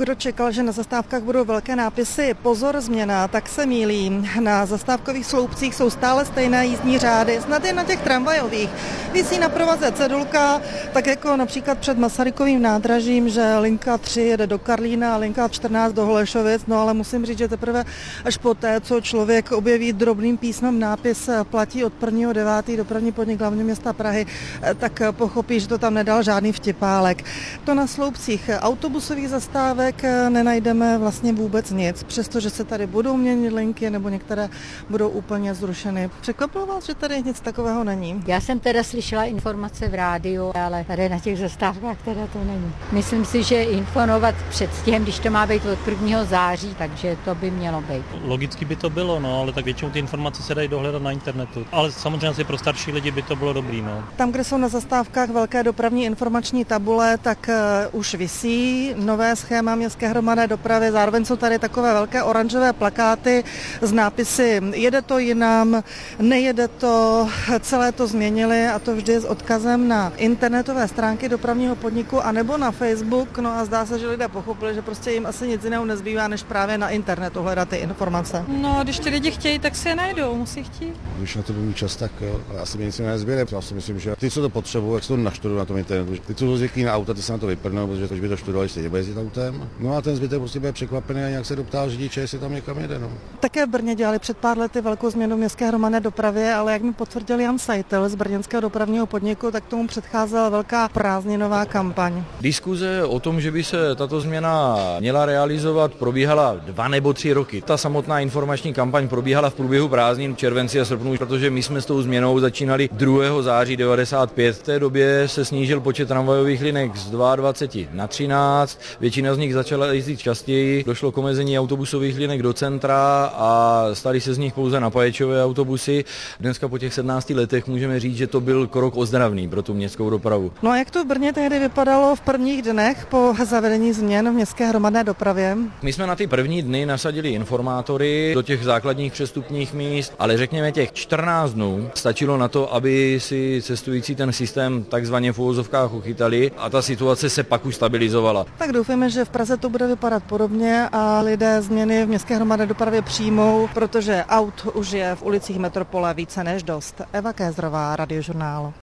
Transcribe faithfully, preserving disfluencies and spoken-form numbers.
Kdo čekal, že na zastávkách budou velké nápisy Pozor změna, tak se mýlí. Na zastávkových sloupcích jsou stále stejné jízdní řády, snad i na těch tramvajových. Visí na provaze cedulka, tak jako například před Masarykovým nádražím, že linka tři jede do Karlína a linka čtrnáct do Holešovic, no ale musím říct, že teprve až poté, co člověk objeví drobným písmem nápis platí od prvního devátého do první podnik hlavního města Prahy, tak pochopí, že to tam nedal žádný vtipálek. To na sloupcích autobusových zastávek nenajdeme vlastně vůbec nic, přestože se tady budou měnit linky nebo některé budou úplně zrušeny. Překvapilo vás, že tady nic takového není? Já jsem teda slyšela informace v rádiu, ale tady na těch zastávkách teda to není. Myslím si, že informovat předstihem, když to má být od prvního září, takže to by mělo být. Logicky by to bylo, no, ale tak většinou ty informace se dají dohledat na internetu. Ale samozřejmě asi pro starší lidi by to bylo dobrý, no. Tam, kde jsou na zastávkách velké dopravní informační tabule, tak uh, už visí nové schéma městské hromadné dopravy. Zároveň jsou tady takové velké oranžové plakáty s nápisy jede to jinam, nejede to, celé to změnili a to vždy s odkazem na internetové stránky dopravního podniku anebo na Facebook. No a zdá se, že lidé pochopili, že prostě jim asi nic jiného nezbývá, než právě na internetu hledat ty informace. No, když ty lidi chtějí, tak si je najdou, musí chtít. Když na to budu čas, tak jo, já si nic nezběre. Já si myslím, že ty, co to potřebují, jak se to naštudují na tom internetu. Ty, co jsou zvyklí na auta, ty se na to vyprdnou, protože to, by to študovali, stejně bude jezdit autem. No a ten zbytek prostě bude překvapený a nějak se doptá řidiče, jestli tam někam jede. No. Také v Brně dělali před pár lety velkou změnu městské hromadné dopravě, ale jak mi potvrdil Jan Sajtel z brněnského dopravního podniku, tak tomu předcházela velká prázdninová kampaň. Diskuze o tom, že by se tato změna měla realizovat, probíhala dva nebo tři roky. Ta samotná informační kampaň probíhala v průběhu prázdnin v červenci a srpnu, protože my jsme s tou změnou začínali druhého září devadesát pět. V té době se snížil počet tramvajových linek z dvacet dva na třináct, většina z nich začala jezdit častěji, došlo k omezení autobusových linek do centra a stali se z nich pouze napáječové autobusy. Dneska po těch sedmnácti letech můžeme říct, že to byl krok ozdravný pro tu městskou dopravu. No a jak to v Brně tehdy vypadalo v prvních dnech po zavedení změn v městské hromadné dopravě? My jsme na ty první dny nasadili informátory do těch základních přestupních míst, ale řekněme těch čtrnáct dnů stačilo na to, aby si cestující ten systém takzvaně v uvozovkách uchytali a ta situace se pak už stabilizovala. Tak doufáme, že v Praze to bude vypadat podobně a lidé změny v městské hromadné dopravě přijmou, protože aut už je v ulicích metropole více než dost. Eva Kézrová, Radiožurnál.